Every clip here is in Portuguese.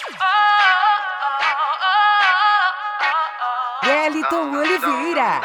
Wellington Oliveira.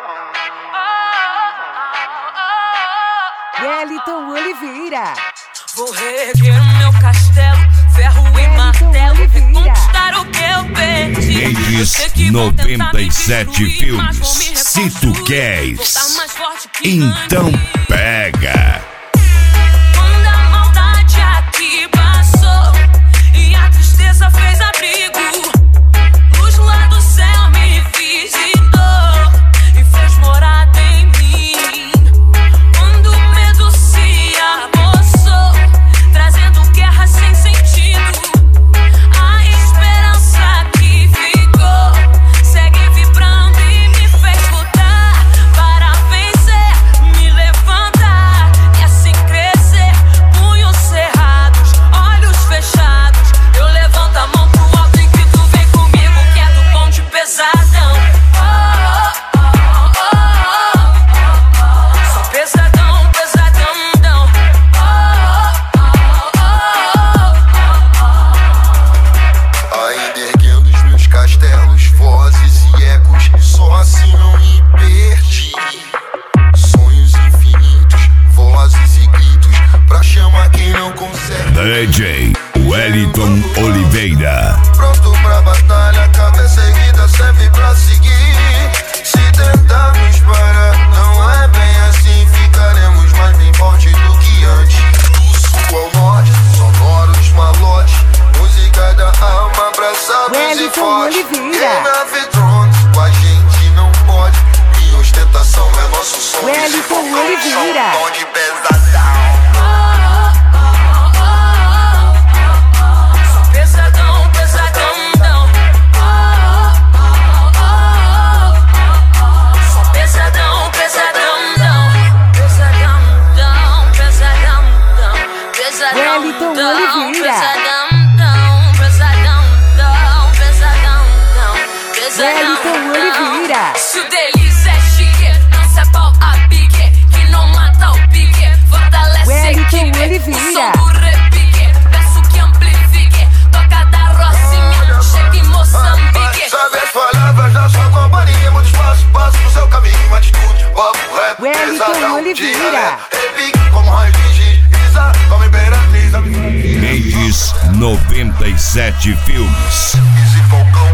Wellington Oliveira. Vou reerguer o meu castelo, ferro e martelo, reconquistar o que eu perdi. Redes 97 filmes. Se tu queres, então pega. Quando a maldade aqui passou e a tristeza fez abrigo, luz lá do céu me visitou e fez morada em mim. Quando o medo se apossou, trazendo guerra sem sentido, a esperança que ficou segue vibrando e me fez lutar para vencer, me levantar e assim crescer. Punhos cerrados, olhos fechados, eu levanto a mão pro alto e grito: vem comigo que é do bonde pesadão. Só pesadão, pesadão. Ainda erguendo os meus castelos, vozes e ecos, só assim não me perdi. Sonhos infinitos, vozes e gritos, pra chamar quem não consegue. DJ Wellington Oliveira. Pronto pra batalha, cabeça erguida serve pra seguir. Se tentarmos parar, não é bem assim, ficaremos mais bem forte do que antes. Do sul ao norte, sonoros malotes, música da alma, abraçados e Wellington fortes. Oliveira. Game of Thrones, com a gente não pode, e ostentação é nosso som. Wellington Oliveira. Som de pesadão. Só pesadão, pesadão. Só pesadão, pesadão. Pesadão. Wellington Oliveira. Wellington Oliveira. Se o delícia é chique, não se pau a pique, que não mata o pique, fortalece a Wellington equipe. Oliveira. O som do repique, peço que amplifique, toca da Rocinha, chega em Moçambique. Sabe as palavras da sua companhia, muito espaço, passo no seu caminho, atitude, papo rap, Wellington pesadão, Oliveira. repique como raio de giz, Isa, como imperatriz, Redes 97 filmes. Esse falcão